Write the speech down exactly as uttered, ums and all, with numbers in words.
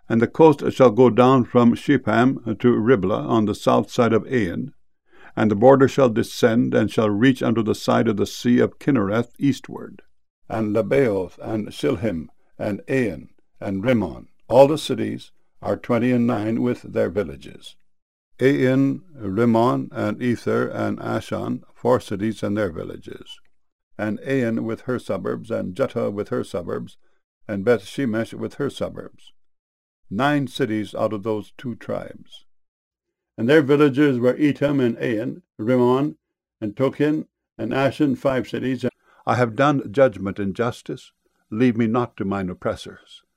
And the coast shall go down from Shepham to Riblah on the south side of Ain, and the border shall descend, and shall reach unto the side of the sea of Kinnereth eastward. And Lebaoth, and Shilhim, and Ain, and Rimmon, all the cities, are twenty and nine with their villages. Ain, Rimmon, and Ether, and Ashan, four cities and their villages. And Ain with her suburbs, and Juttah with her suburbs, and Beth Shemesh with her suburbs. Nine cities out of those two tribes. And their villages were Etam and Ain, Rimmon, and Tochen, and Ashan, five cities. I have done judgment and justice. Leave me not to mine oppressors.